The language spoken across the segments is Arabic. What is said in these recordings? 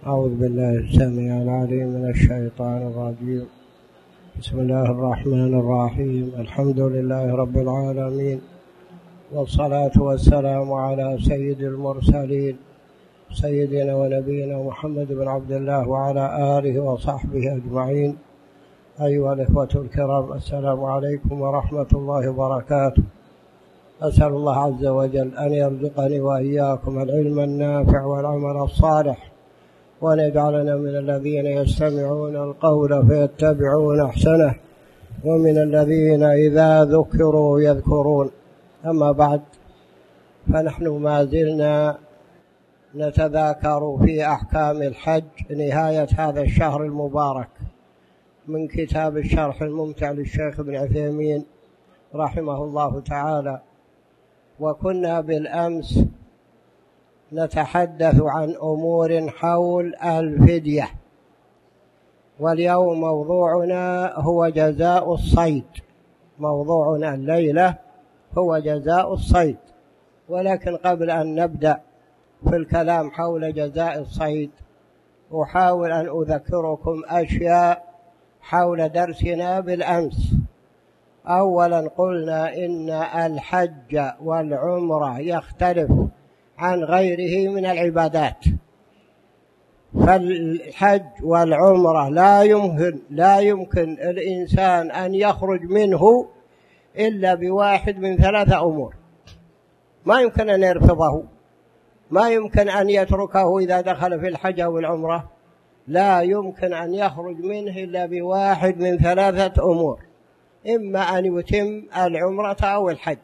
أعوذ بالله السميع العليم من الشيطان الرجيم. بسم الله الرحمن الرحيم. الحمد لله رب العالمين، والصلاة والسلام على سيد المرسلين سيدنا ونبينا محمد بن عبد الله وعلى آله وصحبه أجمعين. أيها الإخوة الكرام، السلام عليكم ورحمة الله وبركاته. أسأل الله عز وجل أن يرزقني وإياكم العلم النافع والعمل الصالح، وأن يجعلنا من الذين يستمعون القول فيتبعون أحسنه، ومن الذين إذا ذكروا يذكرون. أما بعد، فنحن ما زلنا نتذاكر في أحكام الحج نهاية هذا الشهر المبارك من كتاب الشرح الممتع للشيخ ابن عثيمين رحمه الله تعالى. وكنا بالأمس نتحدث عن أمور حول الفدية، واليوم موضوعنا هو جزاء الصيد. موضوعنا الليلة هو جزاء الصيد، ولكن قبل أن نبدأ في الكلام حول جزاء الصيد أحاول أن أذكركم أشياء حول درسنا بالأمس. أولا قلنا إن الحج والعمرة يختلف عن غيره من العبادات، فالحج والعمرة لا يمكن الإنسان أن يخرج منه إلا بواحد من ثلاثة أمور. ما يمكن أن يرفضه، ما يمكن أن يتركه إذا دخل في الحج والعمرة، لا يمكن أن يخرج منه إلا بواحد من ثلاثة أمور: إما أن يتم العمرة أو الحج،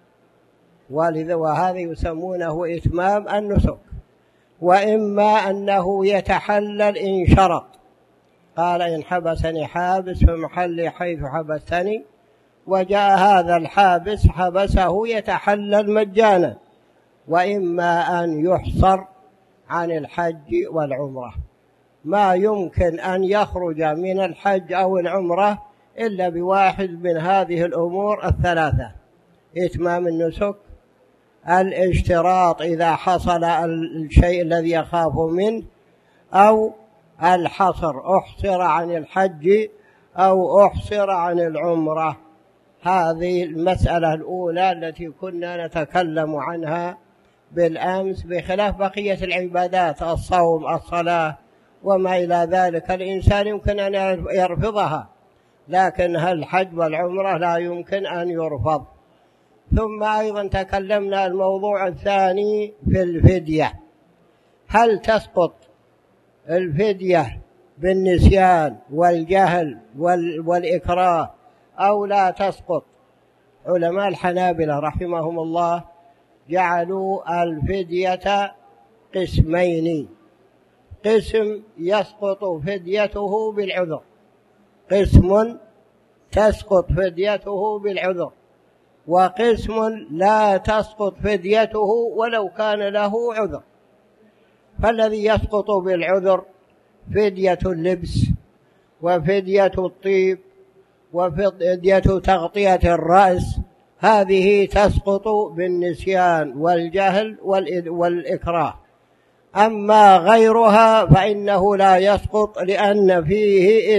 وهذا يسمونه إتمام النسك، وإما أنه يتحلل إن شرط، قال إن حبسني حابس في محلي حيث حبستني، وجاء هذا الحابس حبسه يتحلل مجانا، وإما أن يحصر عن الحج والعمرة. ما يمكن أن يخرج من الحج أو العمرة إلا بواحد من هذه الأمور الثلاثة: إتمام النسك، الاشتراط إذا حصل الشيء الذي يخاف منه، أو الحصر، أحصر عن الحج أو أحصر عن العمرة. هذه المسألة الأولى التي كنا نتكلم عنها بالأمس، بخلاف بقية العبادات: الصوم، الصلاة، وما إلى ذلك الإنسان يمكن أن يرفضها، لكن الحج والعمرة لا يمكن أن يرفض. ثم أيضا تكلمنا الموضوع الثاني في الفدية: هل تسقط الفدية بالنسيان والجهل والإكراه أو لا تسقط؟ علماء الحنابلة رحمهم الله جعلوا الفدية قسمين: قسم يسقط فديته بالعذر، قسم تسقط فديته بالعذر، وقسم لا تسقط فديته ولو كان له عذر. فالذي يسقط بالعذر فدية اللبس، وفدية الطيب، وفدية تغطية الرأس، هذه تسقط بالنسيان والجهل والإكراه. أما غيرها فإنه لا يسقط لأن فيه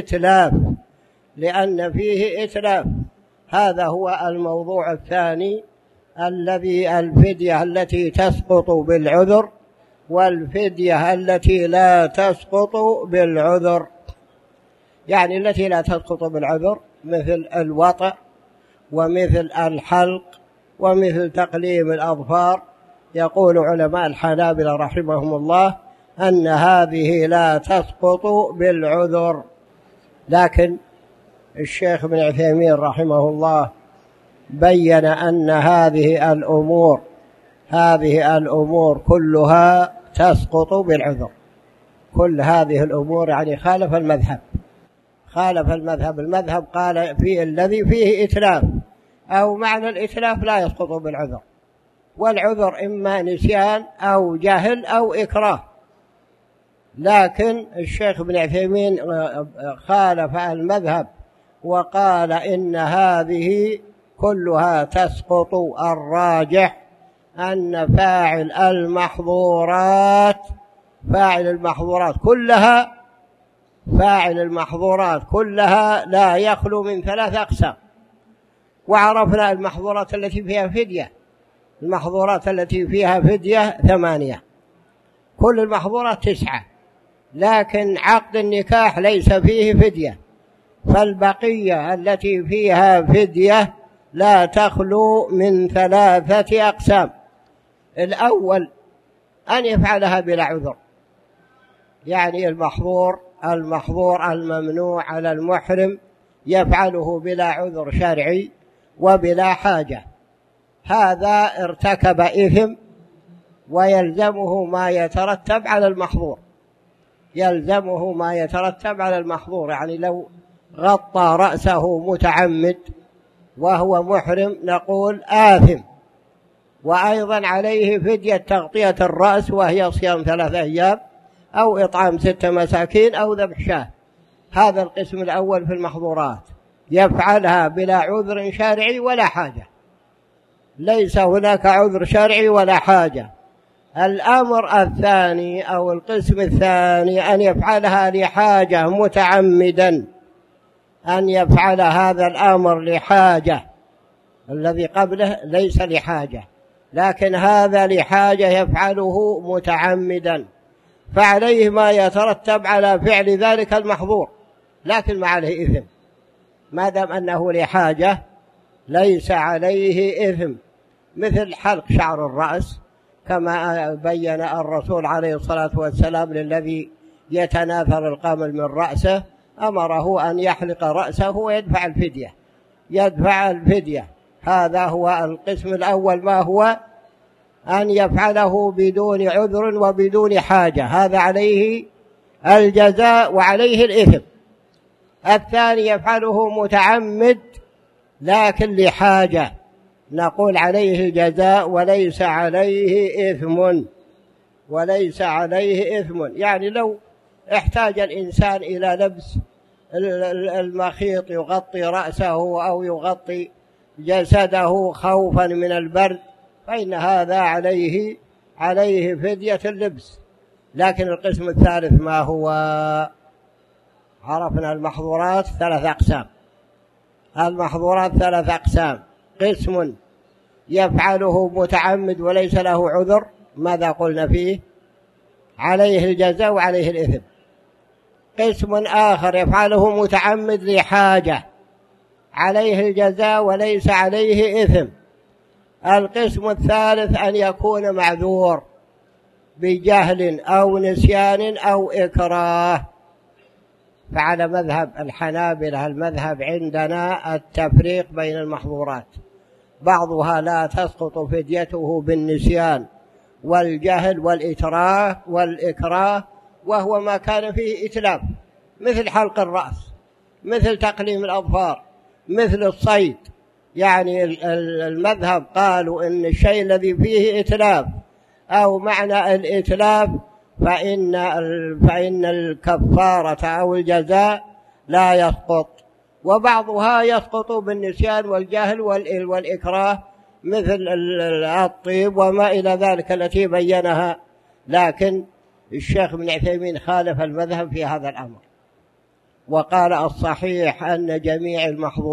إتلاف. هذا هو الموضوع الثاني، الذي الفدية التي تسقط بالعذر والفدية التي لا تسقط بالعذر. يعني التي لا تسقط بالعذر مثل الوطأ، ومثل الحلق، ومثل تقليم الأظفار. يقول علماء الحنابلة رحمهم الله أن هذه لا تسقط بالعذر. لكن الشيخ ابن عثيمين رحمه الله بين أن هذه الأمور كلها تسقط بالعذر. كل هذه الأمور، يعني خالف المذهب. المذهب قال في الذي فيه إتلاف، أو معنى الإتلاف لا يسقط بالعذر، والعذر إما نسيان أو جهل أو إكراه. لكن الشيخ ابن عثيمين خالف المذهب وقال إن هذه كلها تسقط. الراجح أن فاعل المحظورات فاعل المحظورات كلها لا يخلو من 3 أقسام. وعرفنا المحظورات التي فيها فدية، المحظورات التي فيها فدية 8، كل المحظورات 9، لكن عقد النكاح ليس فيه فدية، فالبقية التي فيها فدية لا تخلو من 3 أقسام. الأول أن يفعلها بلا عذر، يعني المحظور الممنوع على المحرم يفعله بلا عذر شرعي وبلا حاجة، هذا ارتكب إثم ويلزمه ما يترتب على المحظور، يعني لو غطى رأسه متعمد وهو محرم نقول آثم، وأيضا عليه فدية تغطية الرأس وهي صيام 3 أيام أو إطعام 6 مساكين أو ذبح شاة. هذا القسم الأول في المحظورات، يفعلها بلا عذر شرعي ولا حاجة، ليس هناك عذر شرعي ولا حاجة. الأمر الثاني أو القسم الثاني أن يفعلها لحاجة متعمدا، أن يفعل هذا الأمر لحاجة، الذي قبله ليس لحاجة، لكن هذا لحاجة يفعله متعمدا، فعليه ما يترتب على فعل ذلك المحظور، لكن ما عليه إثم، ما دام أنه لحاجة ليس عليه إثم، مثل حلق شعر الرأس كما بين الرسول عليه الصلاة والسلام للذي يتناثر القمل من رأسه، أمره أن يحلق رأسه ويدفع الفدية. هذا هو القسم الأول، ما هو أن يفعله بدون عذر وبدون حاجة، هذا عليه الجزاء وعليه الإثم. الثاني يفعله متعمد لكن لحاجة، نقول عليه الجزاء وليس عليه إثم. يعني لو احتاج الإنسان إلى لبس المخيط يغطي رأسه أو يغطي جسده خوفا من البرد، فإن هذا عليه فدية اللبس. لكن القسم الثالث ما هو؟ عرفنا المحظورات 3 أقسام. قسم يفعله متعمد وليس له عذر، ماذا قلنا فيه؟ عليه الجزاء وعليه الإثم. قسم آخر يفعله متعمد لحاجة، عليه الجزاء وليس عليه إثم. القسم الثالث أن يكون معذور بجهل أو نسيان أو إكراه. فعلى مذهب الحنابلة المذهب عندنا التفريق بين المحظورات، بعضها لا تسقط فديته بالنسيان والجهل والإكراه، وهو ما كان فيه إتلاف، مثل حلق الرأس، مثل تقليم الأظفار، مثل الصيد. يعني المذهب قالوا إن الشيء الذي فيه إتلاف أو معنى الإتلاف فإن الكفارة أو الجزاء لا يسقط، وبعضها يسقط بالنسيان والجهل والإكراه، مثل الطيب وما إلى ذلك التي بينها. لكن الشيخ ابن عثيمين خالف المذهب في هذا الأمر، وقال الصحيح أن جميع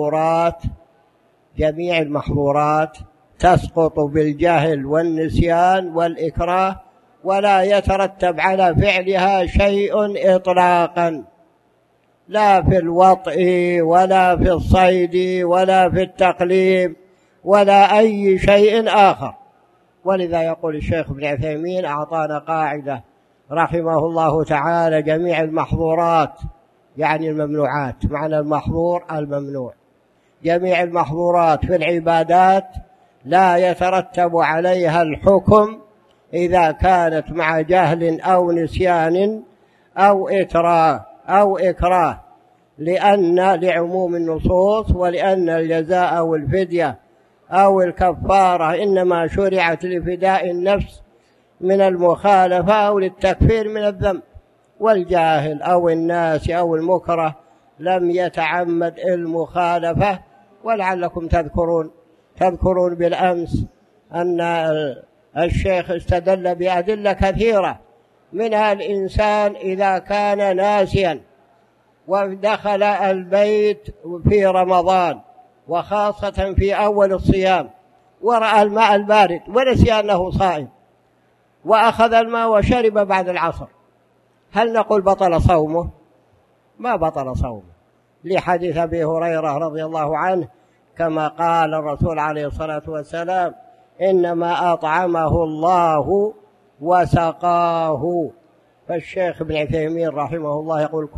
المحظورات تسقط بالجهل والنسيان والإكراه، ولا يترتب على فعلها شيء إطلاقا، لا في الوطء ولا في الصيد ولا في التقليم ولا أي شيء آخر. ولذا يقول الشيخ ابن عثيمين أعطانا قاعدة رحمه الله تعالى: جميع المحظورات، يعني الممنوعات، معنى المحظور الممنوع، جميع المحظورات في العبادات لا يترتب عليها الحكم إذا كانت مع جهل أو نسيان أو إكراه، لعموم النصوص، ولأن الجزاء أو الفدية أو الكفارة إنما شرعت لفداء النفس من المخالفة أو للتكفير من الذنب، والجاهل أو الناس أو المكره لم يتعمد المخالفة. ولعلكم تذكرون بالأمس أن الشيخ استدل بأدلة كثيرة منها الإنسان إذا كان ناسيا ودخل البيت في رمضان وخاصة في أول الصيام ورأى الماء البارد ونسي أنه صائم وأخذ الماء وشرب بعد العصر، هل نقول بطل صومه؟ ما بطل صومه، لحديث أبي هريرة رضي الله عنه كما قال الرسول عليه الصلاة والسلام: إنما أطعمه الله وسقاه. فالشيخ ابن عثيمين رحمه الله يقول: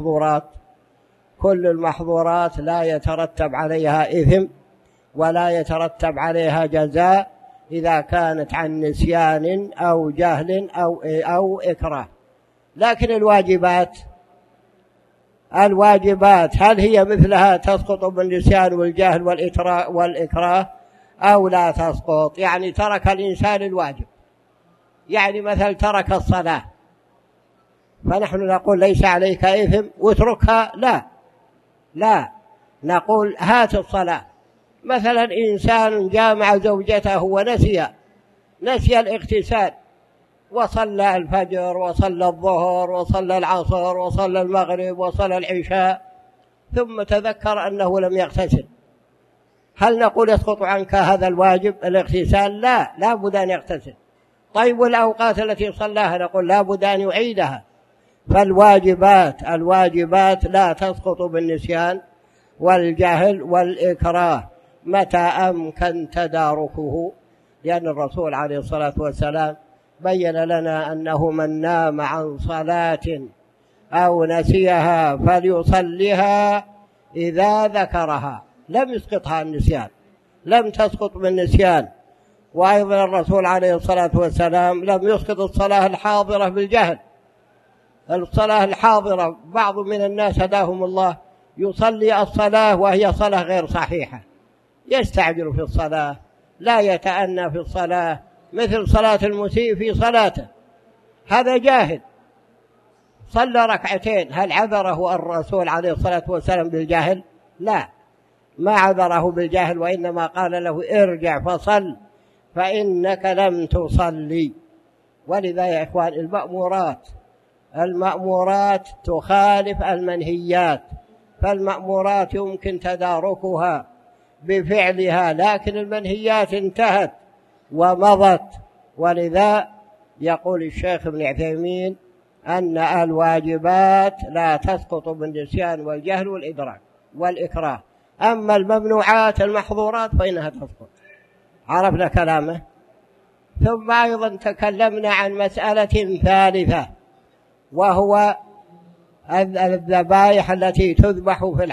كل المحظورات لا يترتب عليها إثم ولا يترتب عليها جزاء إذا كانت عن نسيان أو جهل أو إكراه. لكن الواجبات هل هي مثلها تسقط بالنسيان والجهل والإكراه أو لا تسقط؟ يعني ترك الإنسان الواجب، يعني مثل ترك الصلاة، فنحن نقول ليس عليك إثم واتركها؟ لا، نقول هات الصلاة. مثلا إنسان جامع زوجته ونسي الاغتسال وصلى الفجر وصلى الظهر وصلى العصر وصلى المغرب وصلى العشاء ثم تذكر أنه لم يغتسل، هل نقول يسقط عنك هذا الواجب الاغتسال؟ لا بد أن يغتسل. طيب والأوقات التي صلاها نقول لا بد أن يعيدها. فالواجبات لا تسقط بالنسيان والجهل والإكراه متى أمكن تداركه، لأن الرسول عليه الصلاة والسلام بين لنا أنه من نام عن صلاة أو نسيها فليصلها إذا ذكرها، لم يسقطها النسيان، لم تسقط بالنسيان. وأيضا الرسول عليه الصلاة والسلام لم يسقط الصلاة الحاضرة بالجهل. الصلاة الحاضرة بعض من الناس هداهم الله يصلي الصلاة وهي صلاة غير صحيحة، يستعجل في الصلاة، لا يتأنى في الصلاة، مثل صلاة المسيء في صلاته، هذا جاهل صلى ركعتين، هل عذره الرسول عليه الصلاة والسلام بالجهل؟ لا، ما عذره بالجهل، وإنما قال له ارجع فصل فإنك لم تصلي. ولذا يا إخوان المأمورات تخالف المنهيات، فالمأمورات يمكن تداركها بفعلها، لكن المنهيات انتهت ومضت. ولذا يقول الشيخ ابن عثيمين أن الواجبات لا تسقط بالنسيان والجهل والإكراه، أما الممنوعات المحظورات فإنها تسقط. عرفنا كلامه. ثم أيضا تكلمنا عن مسألة ثالثة، وهو الذبائح التي تذبح في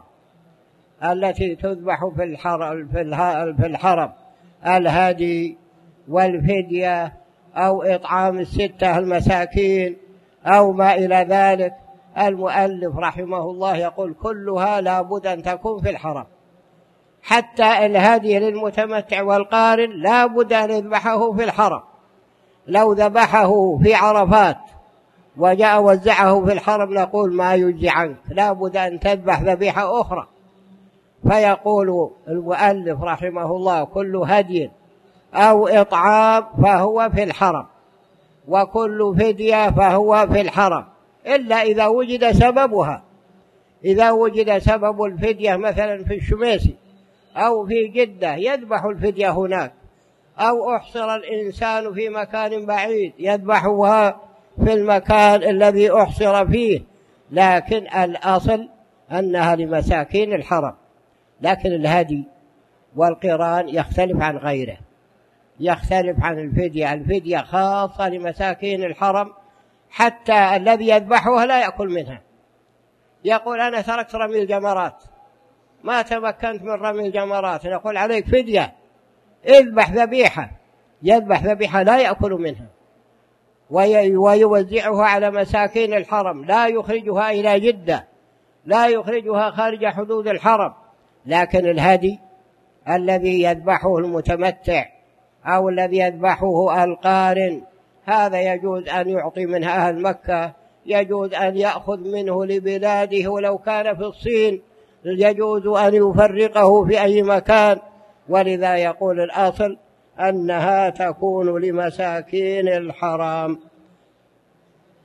الحرم، الهدي والفدية أو إطعام 6 المساكين أو ما إلى ذلك. المؤلف رحمه الله يقول كلها لا بد أن تكون في الحرم، حتى الهدي للمتمتع والقارن لا بد أن يذبحه في الحرم. لو ذبحه في عرفات وجاء وزعه في الحرم نقول ما يجزي عنك، لا بد أن تذبح ذبيحة أخرى. فيقول المؤلف رحمه الله كل هدي أو إطعام فهو في الحرم، وكل فدية فهو في الحرم، إلا إذا وجد سببها. إذا وجد سبب الفدية مثلا في الشميسي أو في جدة يذبح الفدية هناك، أو أحصر الإنسان في مكان بعيد يذبحها في المكان الذي أحصر فيه، لكن الأصل أنها لمساكين الحرم. لكن الهدي والقران يختلف عن غيره، يختلف عن الفدية خاصة لمساكين الحرم، حتى الذي يذبحها لا يأكل منها. يقول أنا تركت رمي الجمرات، ما تمكنت من رمي الجمرات، نقول عليك فدية، اذبح ذبيحة. يذبح ذبيحة لا يأكل منها ويوزعها على مساكين الحرم، لا يخرجها إلى جدة، لا يخرجها خارج حدود الحرم. لكن الهدي الذي يذبحه المتمتع أو الذي يذبحه القارن هذا يجوز أن يعطي منها أهل مكة، يجوز أن يأخذ منه لبلاده، ولو كان في الصين يجوز أن يفرقه في أي مكان. ولذا يقول الأصل أنها تكون لمساكين الحرام.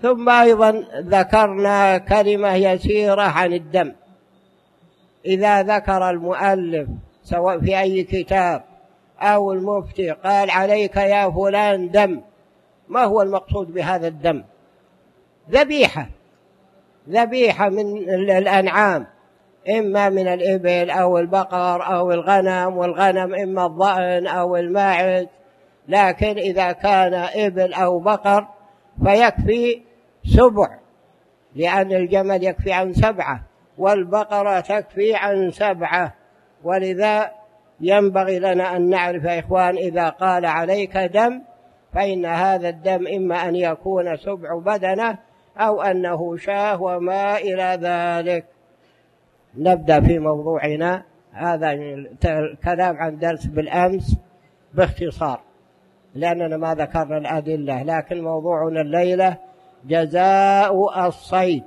ثم أيضا ذكرنا كلمة يسيرة عن الدم. إذا ذكر المؤلف سواء في أي كتاب أو المفتي قال عليك يا فلان دم، ما هو المقصود بهذا الدم؟ ذبيحة من الأنعام، إما من الإبل أو البقر أو الغنم، والغنم إما الضأن أو الماعز، لكن إذا كان إبل أو بقر فيكفي 7، لأن الجمل يكفي عن 7 والبقرة تكفي عن 7. ولذا ينبغي لنا أن نعرف يا إخوان إذا قال عليك دم فإن هذا الدم إما أن يكون 7 بدنة أو أنه شاه وما إلى ذلك. نبدأ في موضوعنا. هذا الكلام عن درس بالأمس باختصار لأننا ما ذكرنا الأدلة، لكن موضوعنا الليلة جزاء الصيد.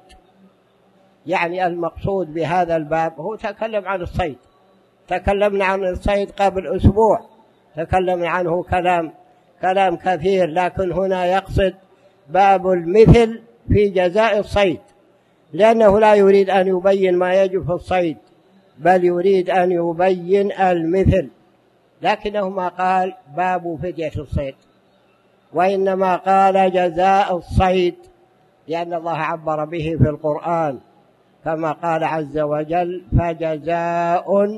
يعني المقصود بهذا الباب هو تكلم عن الصيد، تكلمنا عن الصيد قبل أسبوع، تكلمنا عنه كلام كثير، لكن هنا يقصد باب المثل في جزاء الصيد، لأنه لا يريد أن يبين ما يجب في الصيد بل يريد أن يبين المثل، لكنه ما قال باب فدية الصيد، وإنما قال جزاء الصيد، لأن الله عبر به في القرآن كما قال عز وجل فجزاء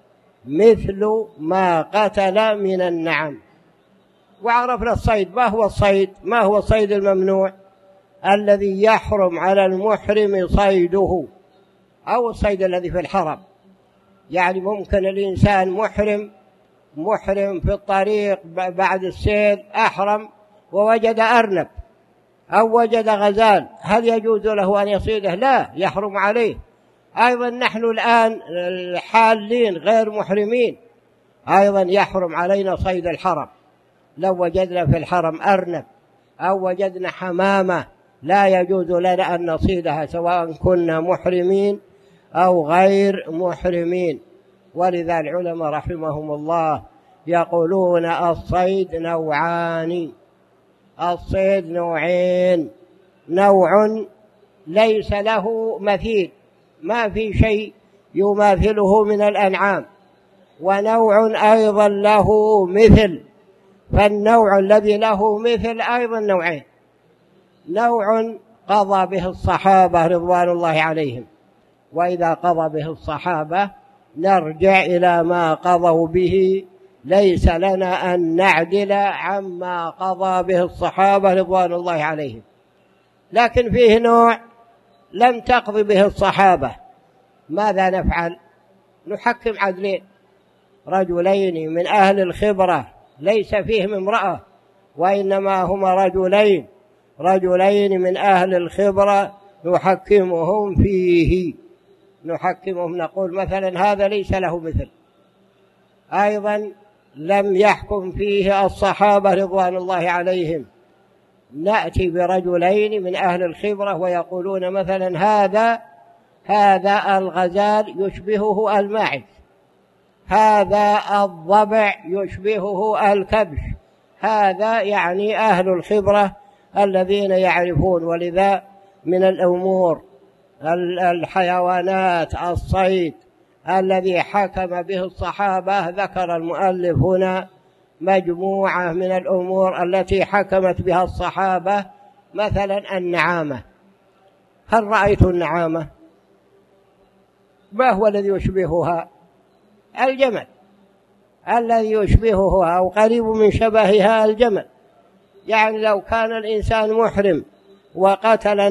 مثل ما قتل من النعم. وعرفنا الصيد. ما هو الصيد؟ ما هو الصيد الممنوع الذي يحرم على المحرم صيده، أو الصيد الذي في الحرم. يعني ممكن الإنسان محرم في الطريق بعد السير أحرم ووجد أرنب أو وجد غزال، هل يجوز له أن يصيده؟ لا، يحرم عليه. أيضا نحن الآن الحالين غير محرمين أيضا يحرم علينا صيد الحرم. لو وجدنا في الحرم أرنب أو وجدنا حمامة لا يجوز لنا أن نصيدها سواء كنا محرمين أو غير محرمين. ولذا العلماء رحمهم الله يقولون الصيد نوعان، الصيد نوعين، نوع ليس له مثيل، ما في شيء يماثله من الأنعام، ونوع أيضا له مثل. فالنوع الذي له مثل أيضا نوعين، نوع قضى به الصحابة رضوان الله عليهم، وإذا قضى به الصحابة نرجع إلى ما قضوا به، ليس لنا أن نعدل عما قضى به الصحابة رضوان الله عليهم. لكن فيه نوع لم تقضي به الصحابة، ماذا نفعل؟ نحكم عدلين، رجلين من أهل الخبرة ليس فيهم امرأة وإنما هما رجلين من أهل الخبرة نحكمهم فيه، نحكمهم نقول مثلا هذا ليس له مثل. أيضا لم يحكم فيه الصحابة رضوان الله عليهم، نأتي برجلين من أهل الخبرة ويقولون مثلا هذا الغزال يشبهه الماعز، هذا الضبع يشبهه الكبش، هذا يعني أهل الخبرة الذين يعرفون. ولذا من الأمور الحيوانات الصيد الذي حكم به الصحابة ذكر المؤلف هنا مجموعة من الأمور التي حكمت بها الصحابة. مثلا النعامة، هل رأيت النعامة؟ ما هو الذي يشبهها؟ الجمل، الذي يشبهها أو قريب من شبهها الجمل. يعني لو كان الإنسان محرم وقتل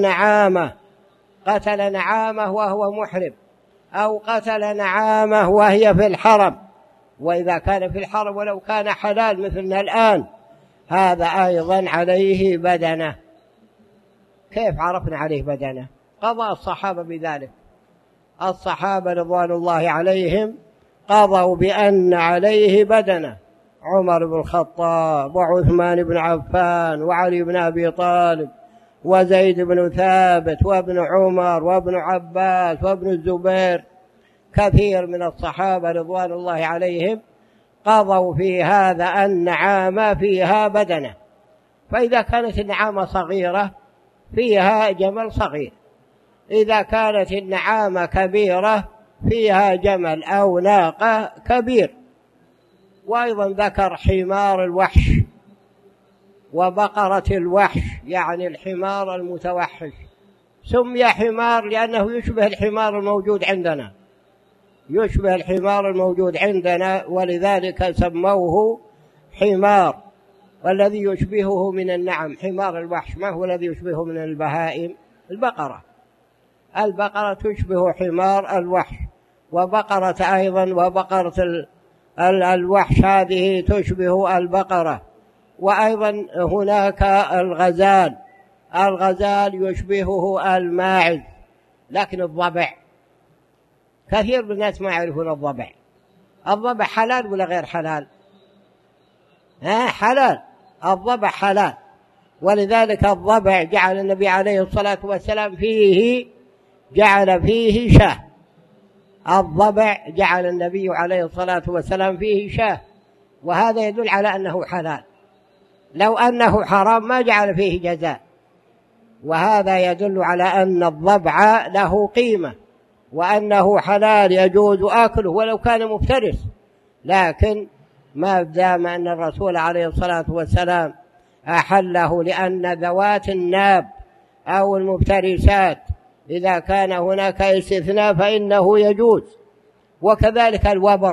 نعامة وهو محرم، أو قتل نعامة وهي في الحرم، وإذا كان في الحرم ولو كان حلال مثلنا الآن، هذا أيضا عليه بدنة. كيف عرفنا عليه بدنة؟ قضى الصحابة بذلك، الصحابة رضوان الله عليهم قضوا بأن عليه بدنة، عمر بن الخطاب وعثمان بن عفان وعلي بن أبي طالب وزيد بن ثابت وابن عمر وابن عباس وابن الزبير، كثير من الصحابة رضوان الله عليهم قضوا في هذا النعامة فيها بدنة. فإذا كانت النعامة صغيرة فيها جمل صغير. إذا كانت النعامة كبيرة فيها جمل أو ناقة كبير. وأيضا ذكر حمار الوحش وبقرة الوحش، يعني الحمار المتوحش. سمي حمار لأنه يشبه الحمار الموجود عندنا، يشبه الحمار الموجود عندنا، ولذلك سموه حمار. والذي يشبهه من النعم حمار الوحش، ما هو الذي يشبهه من البهائم؟ البقرة تشبه حمار الوحش، وبقرة أيضا، وبقرة الوحش هذه تشبه البقرة. وأيضا هناك الغزال يشبهه الماعز. لكن الضبع كثير من الناس ما يعرفون الضبع حلال ولا غير حلال؟ حلال، الضبع حلال. ولذلك الضبع جعل النبي عليه الصلاة والسلام جعل فيه شاه. الضبع جعل النبي عليه الصلاة والسلام فيه شاه، وهذا يدل على أنه حلال. لو أنه حرام ما جعل فيه جزاء. وهذا يدل على أن الضبع له قيمة، وأنه حلال يجوز أكله ولو كان مفترس. لكن ما دام أن الرسول عليه الصلاة والسلام أحله، لأن ذوات الناب أو المفترسات إذا كان هناك استثناء فإنه يجوز. وكذلك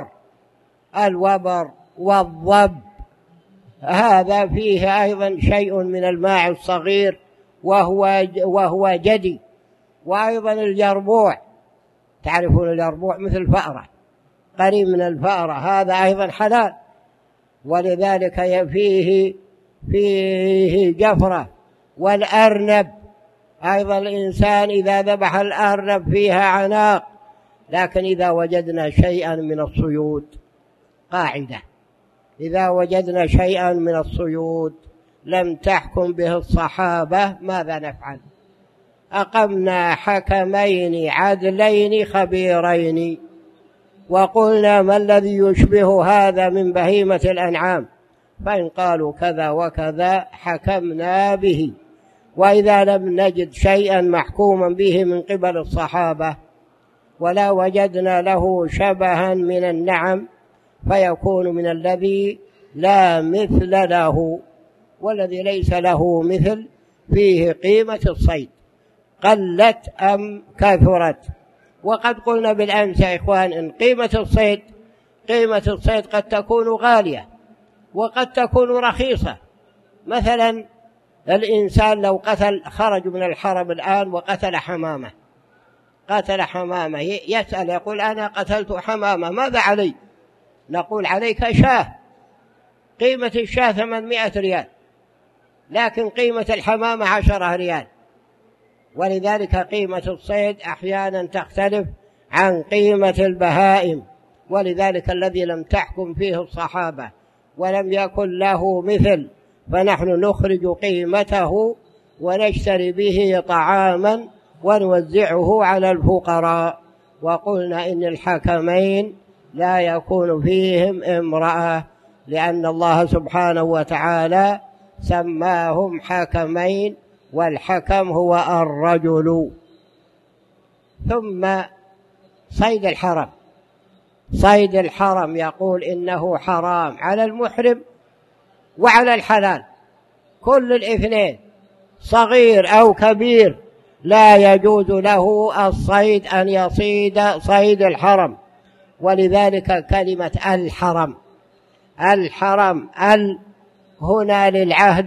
الوبر والضب، هذا فيه أيضا شيء من الماء الصغير وهو جدي. وأيضا الجربوع، تعرفون الجربوع مثل الفأرة، قريب من الفأرة، هذا أيضا حلال. ولذلك فيه جفرة. والأرنب أيضا، الإنسان إذا ذبح الأرنب فيها عناق. لكن إذا وجدنا شيئا من الصيود، قاعدة، إذا وجدنا شيئا من الصيود لم تحكم به الصحابة ماذا نفعل؟ أقمنا حكمين عدلين خبيرين وقلنا ما الذي يشبه هذا من بهيمة الأنعام؟ فإن قالوا كذا وكذا حكمنا به. وإذا لم نجد شيئا محكوما به من قبل الصحابة ولا وجدنا له شبها من النعم فيكون من الذي لا مثل له. والذي ليس له مثل فيه قيمة الصيد، قلت أم كثرت. وقد قلنا بالأمس يا إخوان إن قيمة الصيد قد تكون غالية وقد تكون رخيصة. مثلا الإنسان لو خرج من الحرم الآن وقتل حمامة، يسأل يقول أنا قتلت حمامة ماذا علي؟ نقول عليك شاه، قيمة الشاه 800 ريال، لكن قيمة الحمامة 10 ريال. ولذلك قيمة الصيد أحيانا تختلف عن قيمة البهائم. ولذلك الذي لم تحكم فيه الصحابة ولم يكن له مثل فنحن نخرج قيمته ونشتري به طعاما ونوزعه على الفقراء. وقلنا إن الحكمين لا يكون فيهم امرأة، لأن الله سبحانه وتعالى سماهم حكمين، والحكم هو الرجل. ثم صيد الحرم يقول إنه حرام على المحرم وعلى الحلال، كل الاثنين صغير أو كبير لا يجوز له الصيد أن يصيد صيد الحرم. ولذلك كلمة الحرم هنا للعهد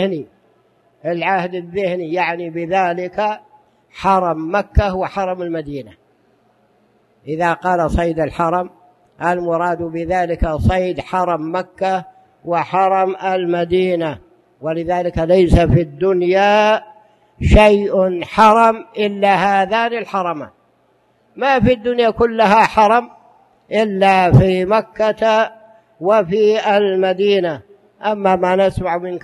الذهني، يعني بذلك حرم مكة وحرم المدينة. إذا قال صيد الحرم المراد بذلك صيد حرم مكة وحرم المدينة. ولذلك ليس في الدنيا شيء حرم إلا هذان الحرمان، ما في الدنيا كلها حرم إلا في مكة وفي المدينة. أما ما نسمع من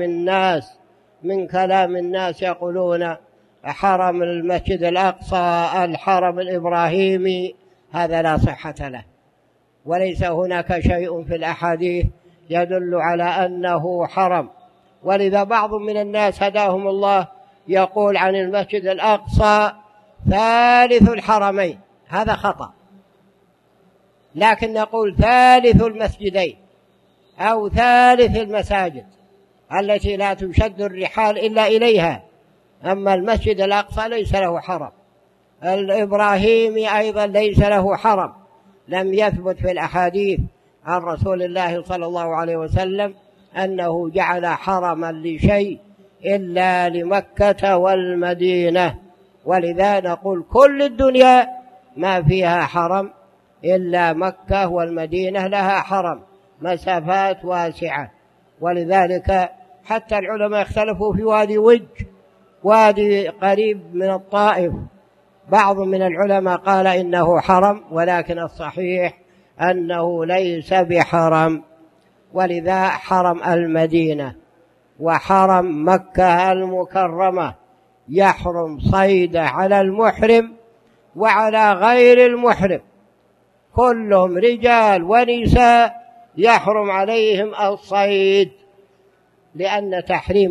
كلام الناس يقولون حرم المسجد الأقصى، الحرم الإبراهيمي، هذا لا صحة له، وليس هناك شيء في الأحاديث يدل على أنه حرم. ولذا بعض من الناس هداهم الله يقول عن المسجد الأقصى ثالث الحرمين، هذا خطأ، لكن نقول ثالث المسجدين أو ثالث المساجد التي لا تشد الرحال إلا إليها. أما المسجد الأقصى ليس له حرم، الإبراهيمي أيضا ليس له حرم، لم يثبت في الأحاديث عن رسول الله صلى الله عليه وسلم أنه جعل حرما لشيء إلا لمكة والمدينة. ولذا نقول كل الدنيا ما فيها حرم إلا مكة والمدينة لها حرم، مسافات واسعة. ولذلك حتى العلماء اختلفوا في وادي وج، وادي قريب من الطائف، بعض من العلماء قال إنه حرم، ولكن الصحيح أنه ليس بحرم. ولذا حرم المدينة وحرم مكة المكرمة يحرم صيد على المحرم وعلى غير المحرم، كلهم رجال ونساء يحرم عليهم الصيد، لأن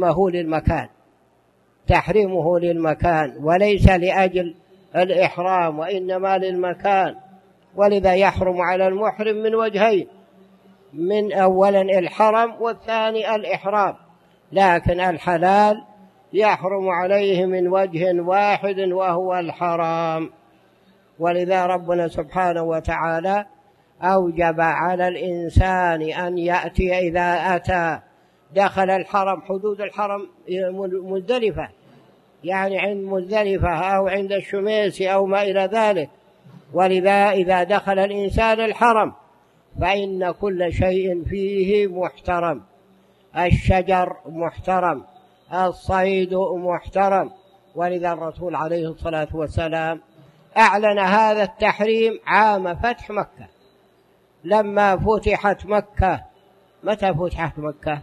تحريمه للمكان وليس لأجل الإحرام، وإنما للمكان. ولذا يحرم على المحرم من وجهين، من أولا الحرم والثاني الإحرام، لكن الحلال يحرم عليه من وجه واحد وهو الحرام. ولذا ربنا سبحانه وتعالى أوجب على الإنسان أن يأتي إذا أتى دخل الحرم، حدود الحرم مزدلفة، يعني عند مزدلفة أو عند الشميس أو ما إلى ذلك. ولذا إذا دخل الإنسان الحرم فإن كل شيء فيه محترم، الشجر محترم، الصيد محترم. ولذا الرسول عليه الصلاة والسلام أعلن هذا التحريم عام فتح مكة، لما فتحت مكة. متى فتحت مكة؟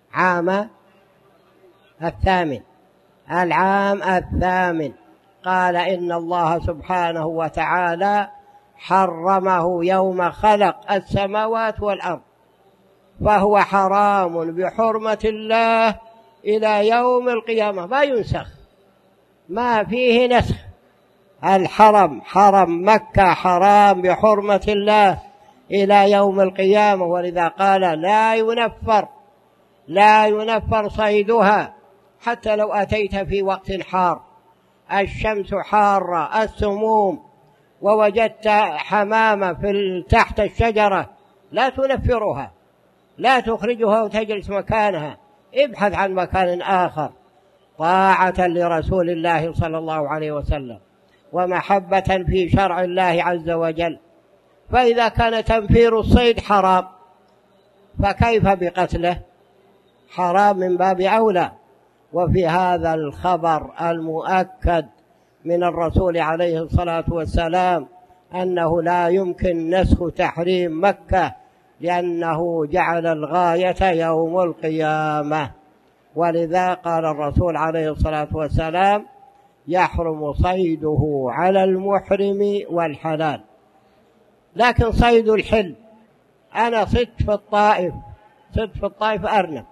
العام الثامن. قال إن الله سبحانه وتعالى حرمه يوم خلق السماوات والأرض، فهو حرام بحرمة الله إلى يوم القيامة، ما ينسخ، ما فيه نسخ. الحرم حرم مكة حرام بحرمة الله إلى يوم القيامة. ولذا قال لا ينفر صيدها، حتى لو أتيت في وقت حار، الشمس حارة، السموم، ووجدت حمامة تحت الشجرة، لا تنفرها، لا تخرجها وتجلس مكانها، ابحث عن مكان آخر، طاعة لرسول الله صلى الله عليه وسلم ومحبة في شرع الله عز وجل. فإذا كان تنفير الصيد حرام، فكيف بقتله؟ حرام من باب أولى. وفي هذا الخبر المؤكد من الرسول عليه الصلاة والسلام أنه لا يمكن نسخ تحريم مكة، لأنه جعل الغاية يوم القيامة. ولذا قال الرسول عليه الصلاة والسلام يحرم صيده على المحرم والحلال. لكن صيد الحل، أنا صدت في الطائف أرنب،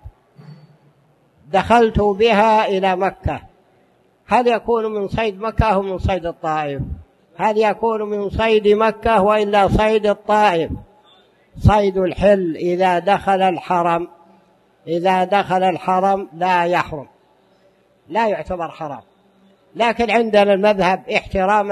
دخلت بها إلى مكة، هل يكون من صيد مكة أو من صيد الطائف؟ هل يكون من صيد مكة وإلا صيد الطائف؟ صيد الحل إذا دخل الحرم لا يحرم، لا يعتبر حرام. لكن عندنا المذهب احتراما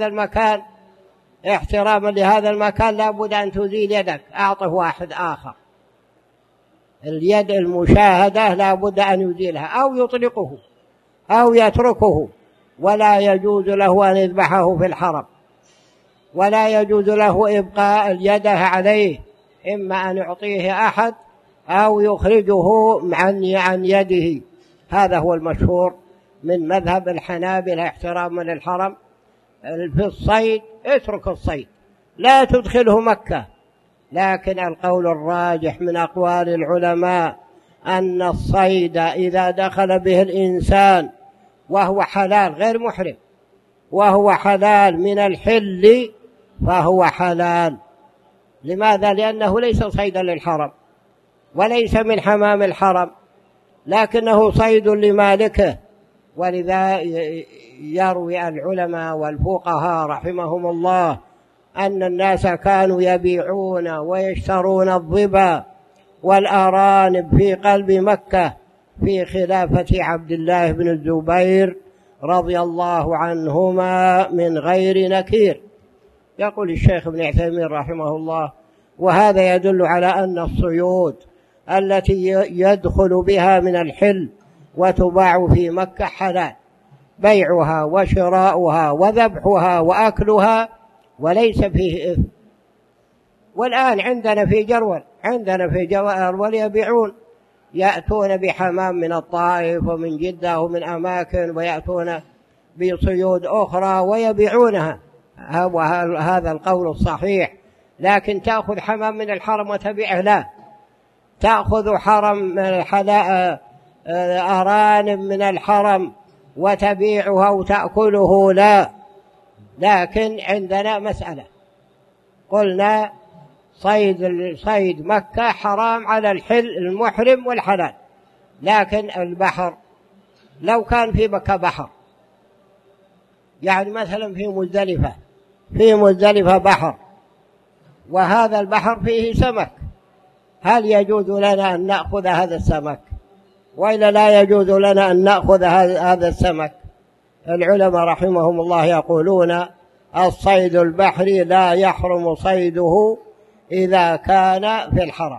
لهذا المكان لا بد أن تزيل يدك، أعطه واحد آخر. اليد المشاهدة لا بد أن يزيلها أو يطلقه أو يتركه، ولا يجوز له أن يذبحه في الحرم، ولا يجوز له إبقاء يده عليه، إما أن يعطيه أحد أو يخرجه عن يده. هذا هو المشهور من مذهب الحنابلة احتراما للحرم. في الصيد اترك الصيد، لا تدخله مكة. لكن القول الراجح من أقوال العلماء أن الصيد إذا دخل به الإنسان وهو حلال غير محرم، وهو حلال من الحل، فهو حلال. لماذا؟ لأنه ليس صيدا للحرم وليس من حمام الحرم، لكنه صيد لمالكه ولذا يروي العلماء والفقهاء رحمهم الله أن الناس كانوا يبيعون ويشترون الظبا والأرانب في قلب مكة في خلافة عبد الله بن الزبير رضي الله عنهما من غير نكير. يقول الشيخ ابن عثيمين رحمه الله: وهذا يدل على أن الصيود التي يدخل بها من الحل وتباع في مكة حلال، بيعها وشراؤها وذبحها وأكلها وليس فيه إثم. والآن عندنا في جرول يبيعون، يأتون بحمام من الطائف ومن جدة ومن أماكن، ويأتون بصيود أخرى ويبيعونها. هذا القول الصحيح. لكن تأخذ حمام من الحرم وتبيعه لا، تأخذ أرانب من الحرم وتبيعها وتأكله لكن عندنا مسألة، قلنا صيد مكة حرام على المحرم والحلال، لكن البحر لو كان في مكة بحر، يعني مثلا في مزدلفة بحر، وهذا البحر فيه سمك، هل يجوز لنا أن نأخذ هذا السمك وإلا لا يجوز لنا أن نأخذ هذا السمك؟ العلماء رحمهم الله يقولون: الصيد البحري لا يحرم صيده إذا كان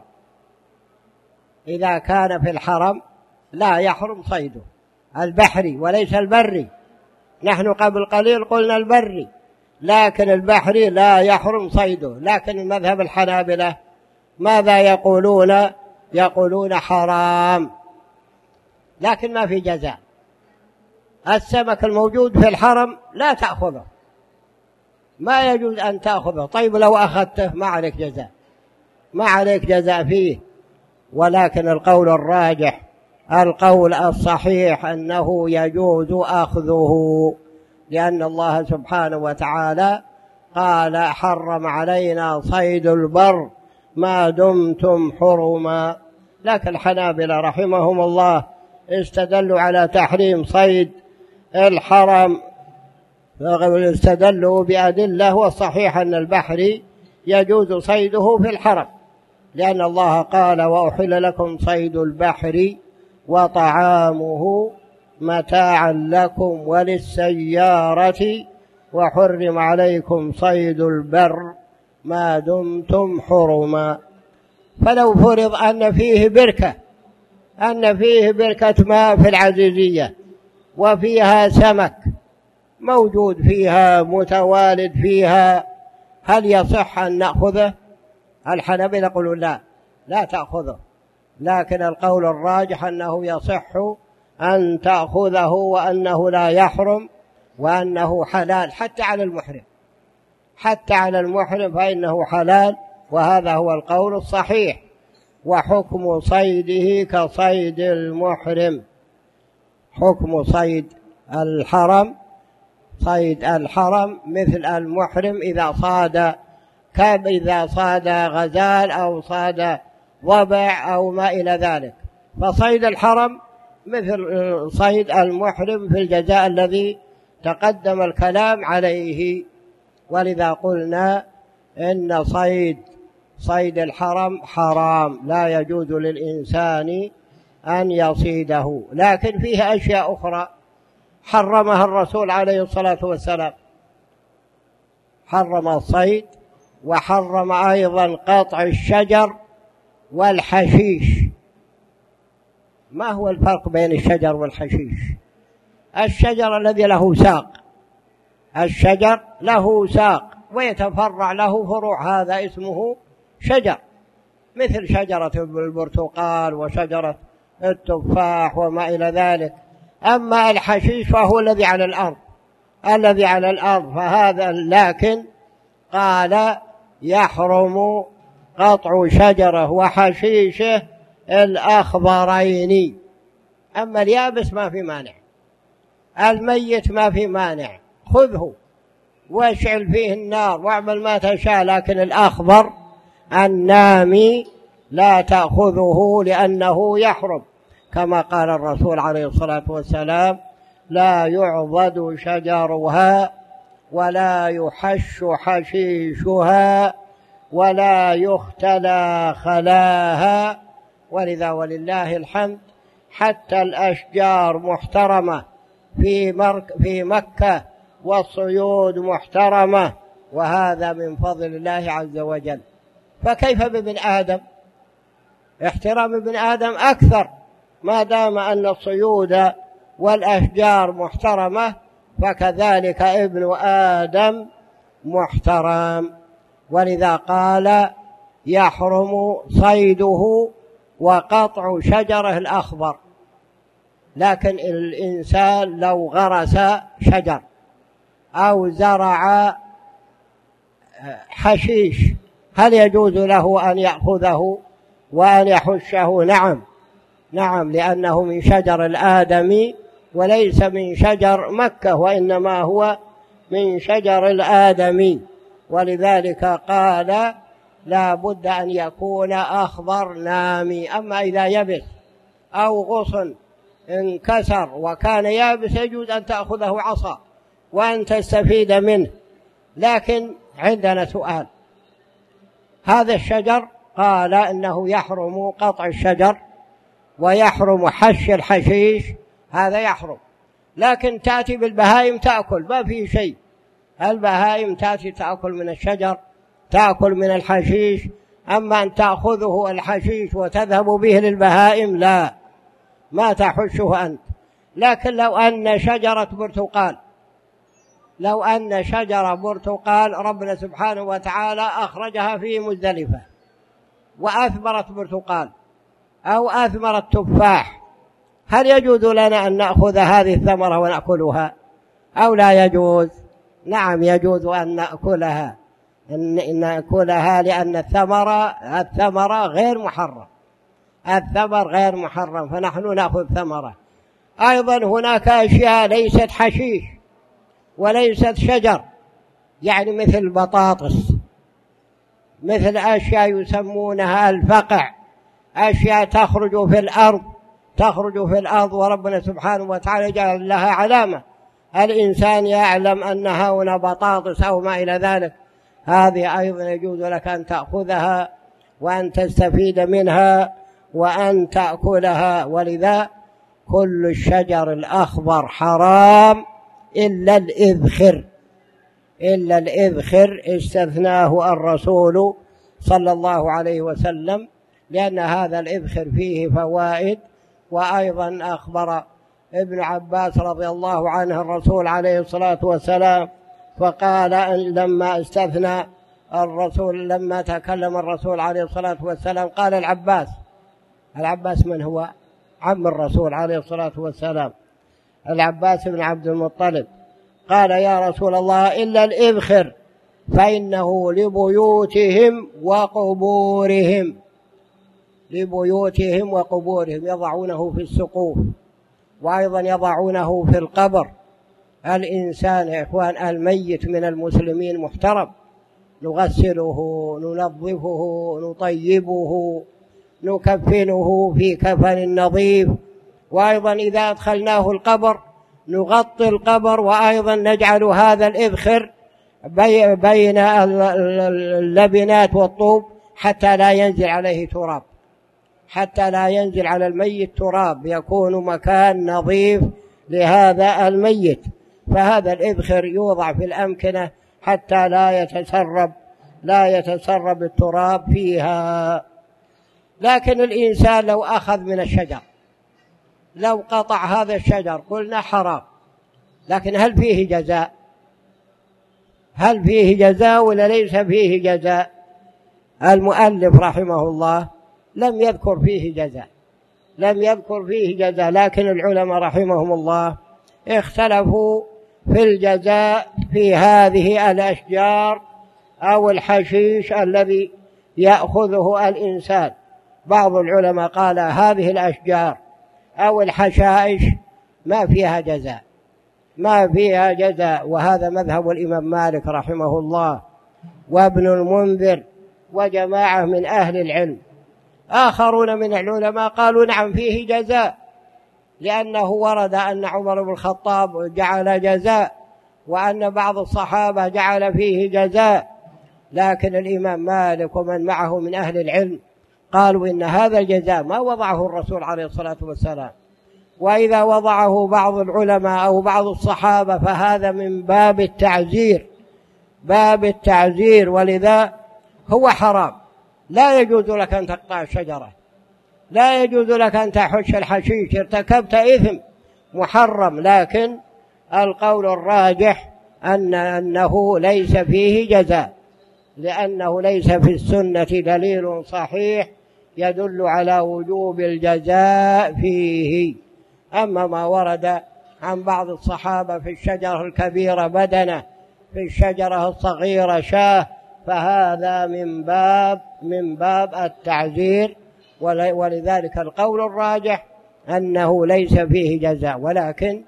في الحرم لا يحرم صيده البحري وليس البري. نحن قبل قليل قلنا البري، لكن البحري لا يحرم صيده. لكن المذهب الحنابلة ماذا يقولون حرام، لكن ما في جزاء. السمك الموجود في الحرم لا تأخذه، ما يجوز أن تأخذه. طيب لو أخذته ما عليك جزاء فيه. ولكن القول الراجح، القول الصحيح، أنه يجوز أخذه، لأن الله سبحانه وتعالى قال: حرم علينا صيد البر ما دمتم حرما. لكن الحنابلة رحمهم الله استدلوا على تحريم صيد الحرم، استدلوا بأدلة، والصحيح أن البحر يجوز صيده في الحرم، لأن الله قال: وأحل لكم صيد البحر وطعامه متاعا لكم وللسيارة وحرم عليكم صيد البر ما دمتم حرما. فلو فرض أن فيه بركة ماء في العزيزية وفيها سمك موجود فيها متوالد فيها، هل يصح أن نأخذه؟ الحنابلة يقولوا لا تأخذه، لكن القول الراجح أنه يصح أن تأخذه، وأنه لا يحرم، وأنه حلال حتى على المحرم فإنه حلال، وهذا هو القول الصحيح. وحكم صيده كصيد المحرم، حكم صيد الحرم مثل المحرم إذا صاد غزال أو صاد ضبع أو ما إلى ذلك، فصيد الحرم مثل صيد المحرم في الجزاء الذي تقدم الكلام عليه. ولذا قلنا إن صيد الحرم حرام، لا يجوز للإنسان أن يصيده. لكن فيه أشياء أخرى حرمها الرسول عليه الصلاة والسلام، حرم الصيد، وحرم أيضا قطع الشجر والحشيش. ما هو الفرق بين الشجر والحشيش؟ الشجر الذي له ساق ويتفرع له فروع، هذا اسمه شجر، مثل شجرة البرتقال وشجرة التفاح وما إلى ذلك. أما الحشيش فهو الذي على الأرض فهذا، لكن قال يحرم قطع شجره وحشيشه الأخضرين. أما اليابس ما في مانع، الميت ما في مانع، خذه واشعل فيه النار واعمل ما تشاء، لكن الأخضر النامي لا تأخذه لأنه يحرم، كما قال الرسول عليه الصلاة والسلام: لا يعضد شجرها ولا يحش حشيشها ولا يختلى خلاها. ولذا ولله الحمد حتى الأشجار محترمة في مكة، والصيود محترمة، وهذا من فضل الله عز وجل. فكيف بابن آدم؟ احترام ابن آدم أكثر، ما دام أن الصيود والأشجار محترمة فكذلك ابن آدم محترم. ولذا قال يحرم صيده وقطع شجره الأخضر. لكن الإنسان لو غرس شجر أو زرع حشيش هل يجوز له أن يأخذه وأن يحشه؟ نعم، لأنه من شجر الآدمي وليس من شجر مكة، وإنما هو من شجر الآدمي. ولذلك قال لا بد أن يكون أخضر نامي. أما إذا يبس أو غصن انكسر وكان يابس يجوز أن تأخذه عصا وأن تستفيد منه. لكن عندنا سؤال، هذا الشجر قال إنه يحرم قطع الشجر ويحرم حش الحشيش، هذا يحرم. لكن تأتي بالبهائم تأكل، ما فيه شيء. البهائم تأتي تأكل من الشجر، تأكل من الحشيش. أما أن تأخذه الحشيش وتذهب به للبهائم لا، ما تحشه أنت. لكن لو أن شجرة برتقال ربنا سبحانه وتعالى أخرجها في مزدلفة وأثمرت برتقال أو أثمرت تفاح، هل يجوز لنا أن نأخذ هذه الثمرة ونأكلها أو لا يجوز؟ نعم يجوز أن نأكلها لأن الثمرة غير محرم، الثمر غير محرم، فنحن نأخذ ثمرة. أيضا هناك أشياء ليست حشيش وليست شجر، يعني مثل البطاطس، مثل أشياء يسمونها الفقع، أشياء تخرج في الأرض وربنا سبحانه وتعالى جعل لها علامة، الإنسان يعلم أنها هنا بطاطس أو ما إلى ذلك. هذه أيضا يجوز لك أن تأخذها وأن تستفيد منها وأن تأكلها. ولذا كل الشجر الأخضر حرام إلا الإذخر استثناه الرسول صلى الله عليه وسلم، لأن هذا الإذخر فيه فوائد. وأيضا أخبر ابن عباس رضي الله عنه الرسول عليه الصلاة والسلام فقال لما استثنى الرسول، لما تكلم الرسول عليه الصلاة والسلام قال العباس من هو؟ عم الرسول عليه الصلاة والسلام، العباس بن عبد المطلب. قال يا رسول الله إلا الإذخر فإنه لبيوتهم وقبورهم يضعونه في السقوف، وأيضا يضعونه في القبر. الإنسان يا إخوان الميت من المسلمين محترم، نغسله، ننظفه، نطيبه، نكفنه في كفن نظيف، وأيضا إذا أدخلناه القبر نغطي القبر، وأيضا نجعل هذا الإذخر بين اللبنات والطوب حتى لا ينزل عليه تراب، حتى لا ينزل على الميت تراب، يكون مكان نظيف لهذا الميت. فهذا الإذخر يوضع في الأمكنة حتى لا يتسرب التراب فيها. لكن الإنسان لو أخذ من الشجر، لو قطع هذا الشجر قلنا حرام، لكن هل فيه جزاء ولا ليس فيه جزاء؟ المؤلف رحمه الله لم يذكر فيه جزاء، لكن العلماء رحمهم الله اختلفوا في الجزاء في هذه الأشجار أو الحشيش الذي يأخذه الإنسان. بعض العلماء قال هذه الأشجار أو الحشائش ما فيها جزاء، وهذا مذهب الإمام مالك رحمه الله وابن المنذر وجماعة من أهل العلم. آخرون من العلماء قالوا نعم فيه جزاء، لأنه ورد أن عمر بن الخطاب جعل جزاء، وأن بعض الصحابة جعل فيه جزاء، لكن الإمام مالك ومن معه من أهل العلم قالوا إن هذا الجزاء ما وضعه الرسول عليه الصلاة والسلام، وإذا وضعه بعض العلماء أو بعض الصحابة فهذا من باب التعزير، ولذا هو حرام. لا يجوز لك أن تقطع الشجرة، لا يجوز لك أن تحش الحشيش، ارتكبت إثم محرم، لكن القول الراجح أنه ليس فيه جزاء، لأنه ليس في السنة دليل صحيح يدل على وجوب الجزاء فيه. أما ما ورد عن بعض الصحابة في الشجرة الكبيرة بدنة، في الشجرة الصغيرة شاه، فهذا من باب التعزير، ولذلك القول الراجح أنه ليس فيه جزاء، ولكن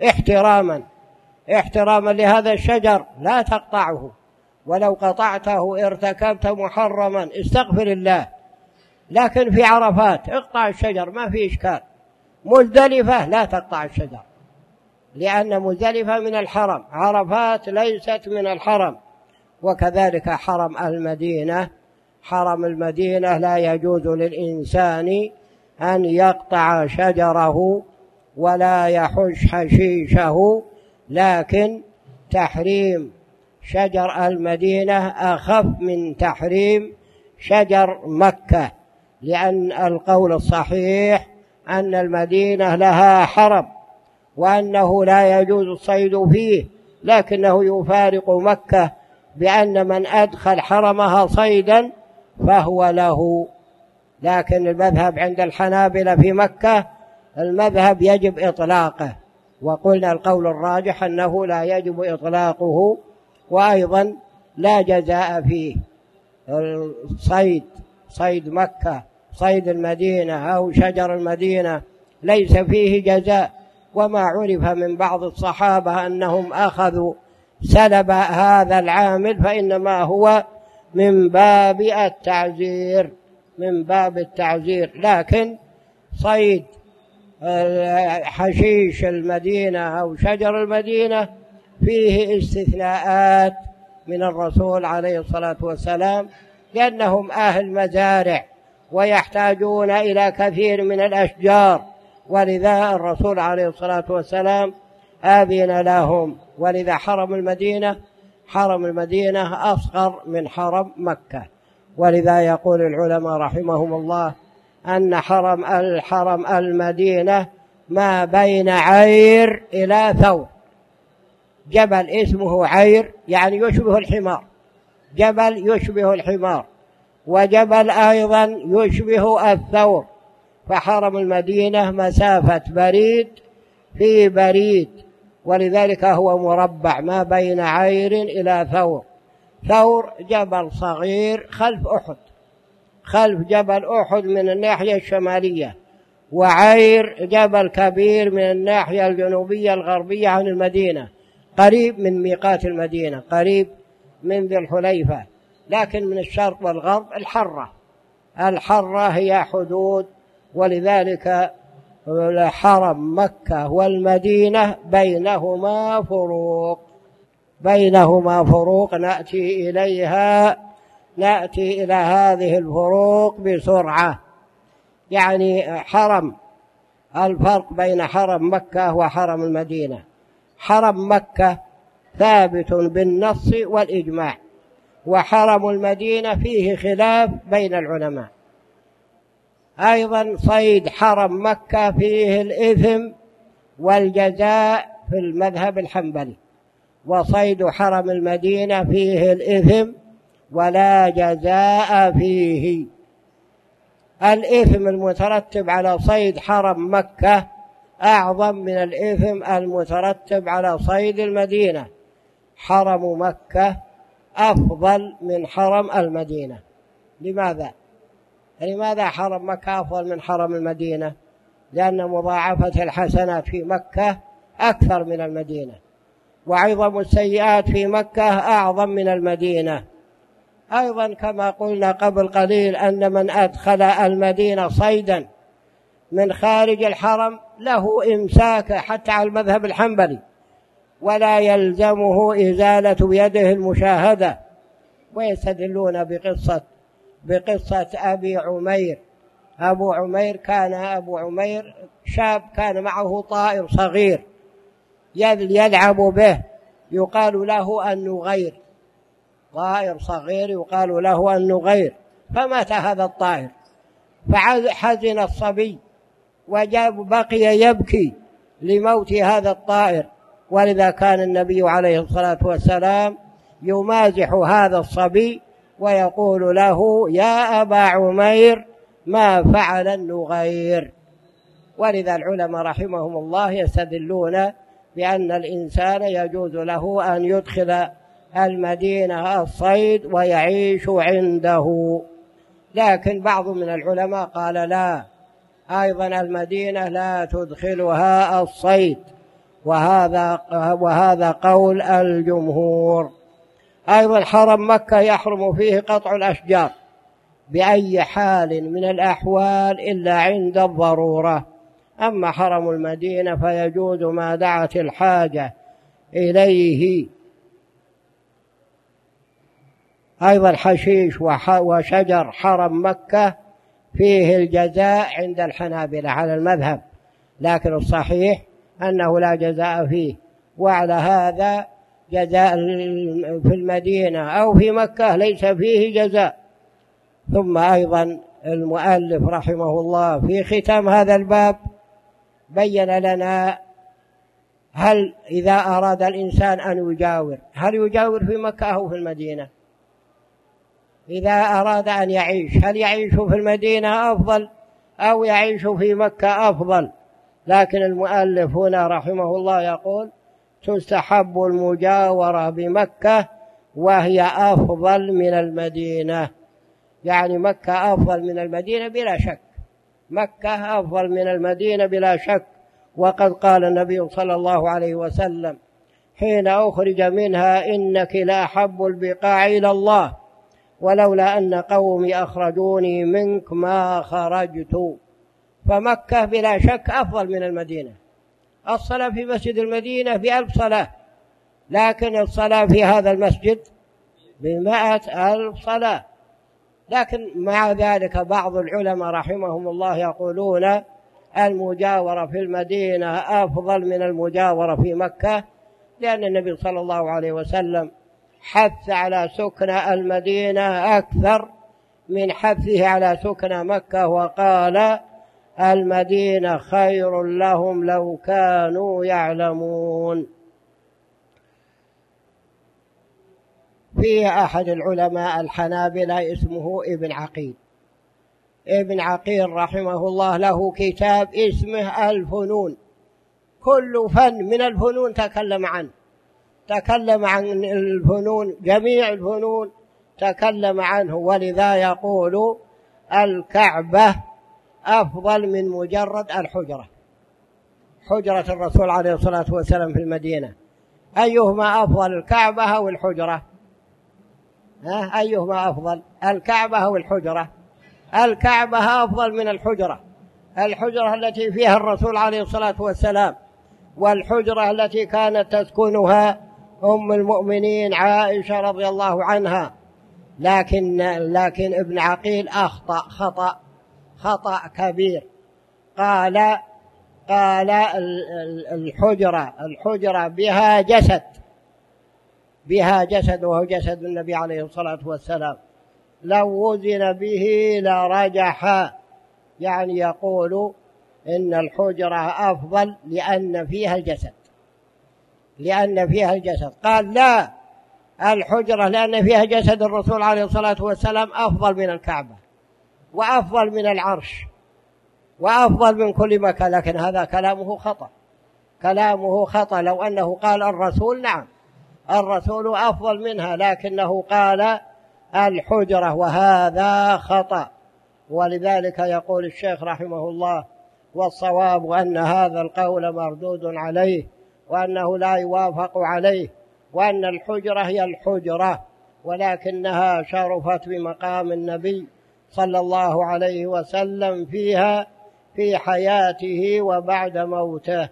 احتراما لهذا الشجر لا تقطعه، ولو قطعته ارتكبت محرما، استغفر الله. لكن في عرفات اقطع الشجر ما في إشكال. مزدلفة لا تقطع الشجر، لأن مزدلفة من الحرم، عرفات ليست من الحرم. وكذلك حرم المدينة لا يجوز للإنسان أن يقطع شجره ولا يحش حشيشه، لكن تحريم شجر المدينة أخف من تحريم شجر مكة، لأن القول الصحيح أن المدينة لها حرم، وأنه لا يجوز الصيد فيه، لكنه يفارق مكة بأن من أدخل حرمها صيدا فهو له. لكن المذهب عند الحنابلة في مكة المذهب يجب إطلاقه، وقلنا القول الراجح أنه لا يجب إطلاقه، وأيضا لا جزاء فيه. صيد مكة، صيد المدينة أو شجر المدينة ليس فيه جزاء. وما عرف من بعض الصحابة أنهم أخذوا سلب هذا العامل فإنما هو من باب التعزير. لكن صيد حشيش المدينة أو شجر المدينة فيه استثناءات من الرسول عليه الصلاة والسلام، لأنهم أهل مزارع ويحتاجون إلى كثير من الأشجار، ولذا الرسول عليه الصلاة والسلام آذن لهم. ولذا حرم المدينة أصغر من حرم مكة، ولذا يقول العلماء رحمهم الله أن حرم المدينة ما بين عير إلى ثور. جبل اسمه عير يعني يشبه الحمار، جبل يشبه الحمار، وجبل أيضا يشبه الثور. فحرم المدينة مسافة بريد في بريد، ولذلك هو مربع ما بين عير إلى ثور. ثور جبل صغير خلف جبل أحد من الناحية الشمالية، وعير جبل كبير من الناحية الجنوبية الغربية عن المدينة، قريب من ميقات المدينة، قريب من ذي الحليفة، لكن من الشرق والغرب الحرة هي حدود. ولذلك حرم مكة والمدينة بينهما فروق نأتي إلى هذه الفروق بسرعة. يعني الفرق بين حرم مكة وحرم المدينة: حرم مكة ثابت بالنص والإجماع، وحرم المدينة فيه خلاف بين العلماء. أيضا صيد حرم مكة فيه الإثم والجزاء في المذهب الحنبلي، وصيد حرم المدينة فيه الإثم ولا جزاء فيه. الإثم المترتب على صيد حرم مكة أعظم من الإثم المترتب على صيد المدينة. حرم مكة أفضل من حرم المدينة. لماذا حرم مكة أفضل من حرم المدينة؟ لأن مضاعفة الحسنات في مكة أكثر من المدينة، وعظم السيئات في مكة أعظم من المدينة. أيضا كما قلنا قبل قليل أن من أدخل المدينة صيدا من خارج الحرم له إمساك حتى على المذهب الحنبلي، ولا يلزمه إزالة بيده المشاهدة. ويستدلون بقصة أبي عمير. أبو عمير شاب كان معه طائر صغير يلعب به، يقال له النغير، طائر صغير يقال له النغير. فمات هذا الطائر، فحزن الصبي بقي يبكي لموت هذا الطائر. ولذا كان النبي عليه الصلاة والسلام يمازح هذا الصبي ويقول له: يا أبا عمير ما فعل النغير. ولذا العلماء رحمهم الله يستدلون بأن الإنسان يجوز له أن يدخل المدينة الصيد ويعيش عنده. لكن بعض من العلماء قال لا، أيضا المدينة لا تدخلها الصيد، وهذا قول الجمهور. أيضا حرم مكة يحرم فيه قطع الأشجار بأي حال من الأحوال إلا عند الضرورة. أما حرم المدينة فيجوز ما دعت الحاجة إليه. أيضا حشيش وشجر حرم مكة فيه الجزاء عند الحنابلة على المذهب، لكن الصحيح أنه لا جزاء فيه. وعلى هذا جزاء في المدينة أو في مكة ليس فيه جزاء. ثم أيضا المؤلف رحمه الله في ختام هذا الباب بين لنا هل إذا أراد الإنسان أن يجاور، هل يجاور في مكة أو في المدينة؟ إذا أراد أن يعيش، هل يعيش في المدينة أفضل أو يعيش في مكة أفضل؟ لكن المؤلف هنا رحمه الله يقول: تستحب المجاورة بمكة وهي أفضل من المدينة. يعني مكة أفضل من المدينة بلا شك، مكة أفضل من المدينة بلا شك. وقد قال النبي صلى الله عليه وسلم حين أخرج منها: إنك لأحب البقاع إلى الله، ولولا أن قومي أخرجوني منك ما خرجت. فمكة بلا شك أفضل من المدينة. الصلاة في مسجد المدينة ب1000 صلاة، لكن الصلاة في هذا المسجد ب100,000 صلاة. لكن مع ذلك بعض العلماء رحمهم الله يقولون المجاورة في المدينة أفضل من المجاورة في مكة، لأن النبي صلى الله عليه وسلم حث على سكن المدينة أكثر من حثه على سكن مكة، وقال: المدينة خير لهم لو كانوا يعلمون. في أحد العلماء الحنابلة اسمه ابن عقيل. ابن عقيل رحمه الله له كتاب اسمه الفنون، كل فن من الفنون تكلم عن الفنون، جميع الفنون تكلم عنه. ولذا يقول: الكعبة أفضل من مجرد الحجرة، حجرة الرسول عليه الصلاة والسلام في المدينة. أيهما أفضل، الكعبة أو الحجرة؟ أيهما أفضل، الكعبة أو الحجرة؟ الكعبة أفضل من الحجرة. الحجرة التي فيها الرسول عليه الصلاة والسلام، والحجرة التي كانت تسكنها أم المؤمنين عائشة رضي الله عنها. لكن ابن عقيل أخطأ خطأ كبير. قال الحجرة بها جسد وهو جسد النبي عليه الصلاة والسلام، لو وزن به لرجح. يعني يقول إن الحجرة أفضل لأن فيها الجسد. قال لا، الحجرة لأن فيها جسد الرسول عليه الصلاة والسلام أفضل من الكعبة وأفضل من العرش وأفضل من كل مكان. لكن هذا كلامه خطأ. لو أنه قال الرسول نعم الرسول أفضل منها، لكنه قال الحجرة، وهذا خطأ. ولذلك يقول الشيخ رحمه الله: والصواب أن هذا القول مردود عليه، وأنه لا يوافق عليه، وأن الحجرة هي الحجرة، ولكنها شرفت بمقام النبي صلى الله عليه وسلم فيها في حياته وبعد موته.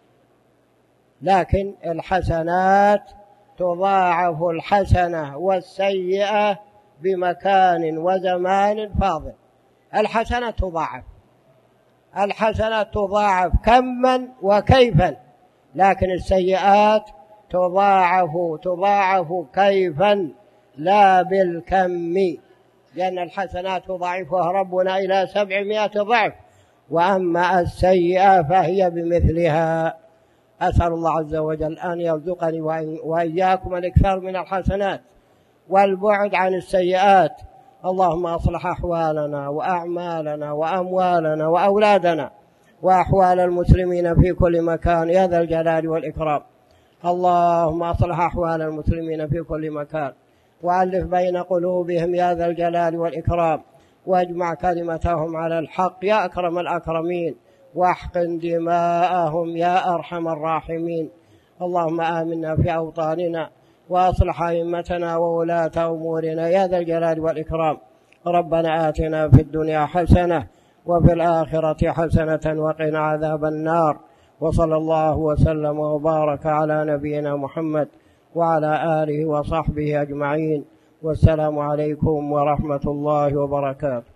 لكن الحسنات تضاعف الحسنة والسيئة بمكان وزمان فاضل. الحسنة تضاعف كما وكيفا، لكن السيئات تضاعف كيفا لا بالكم، لأن الحسنات يضاعفها ربنا إلى 700 ضعف، وأما السيئة فهي بمثلها. أسأل الله عز وجل أن يرزقني وإياكم الإكثار من الحسنات والبعد عن السيئات. اللهم أصلح أحوالنا وأعمالنا وأموالنا وأولادنا وأحوال المسلمين في كل مكان يا ذا الجلال والإكرام. اللهم أصلح أحوال المسلمين في كل مكان وألف بين قلوبهم يا ذا الجلال والإكرام، واجمع كلمتهم على الحق يا أكرم الأكرمين، واحقن دماءهم يا أرحم الراحمين. اللهم آمنا في أوطاننا وأصلح أئمتنا وولاة أمورنا يا ذا الجلال والإكرام. ربنا آتنا في الدنيا حسنة وفي الآخرة حسنة وقنا عذاب النار. وصلى الله وسلم وبارك على نبينا محمد وعلى آله وصحبه أجمعين، والسلام عليكم ورحمة الله وبركاته.